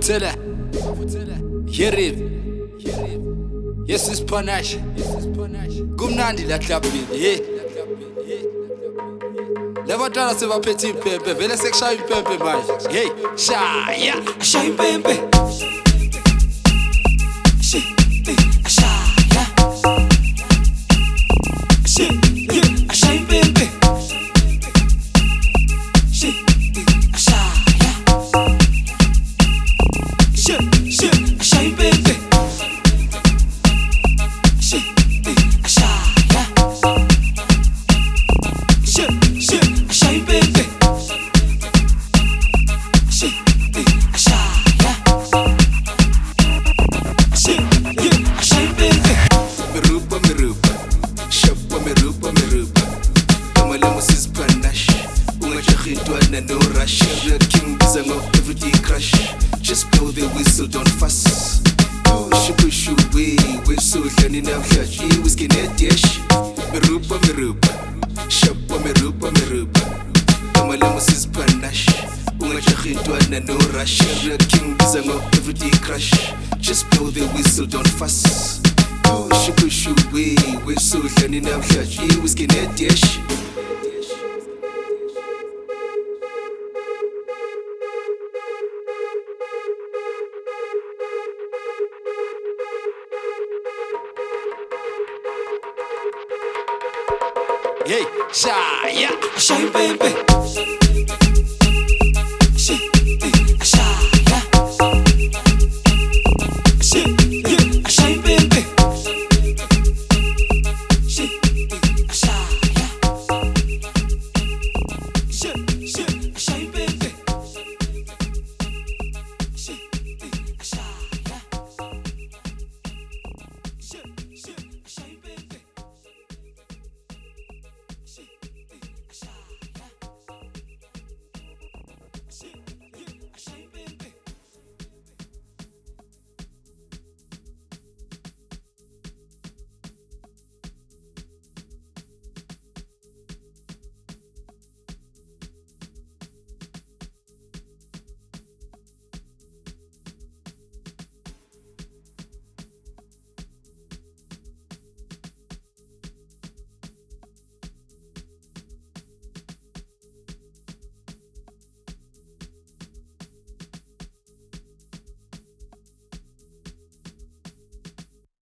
Mafutela, Yerib, yes is Panache, Gumnandi la clubbing, hey. Levantala se va petit pepe, vele sek sha pepe mai, hey, sha, yeah, sha pepe, sha, sha, yeah, sha, yeah, sha pepe, sha, sha, yeah, sha, sha pepe, sha, sha, yeah, sha, sha pepe, sha, sha, yeah, sha pepe. Merupa, shapa merupa. Kama lemo Spanish, ungachahidwana no rush. King bizango everyday crash. Just blow the whistle, don't fuss. Push away, whistle yani na mhlaji, whiskey net dish. Merupa, shapa merupa. Kama lemo Spanish, ungachahidwana no rush. King bizango everyday crash. Just blow the whistle, don't fuss. Push away, whistle yani na mhlaji, whiskey net dish. hey, sha, yeah, Sha pepe,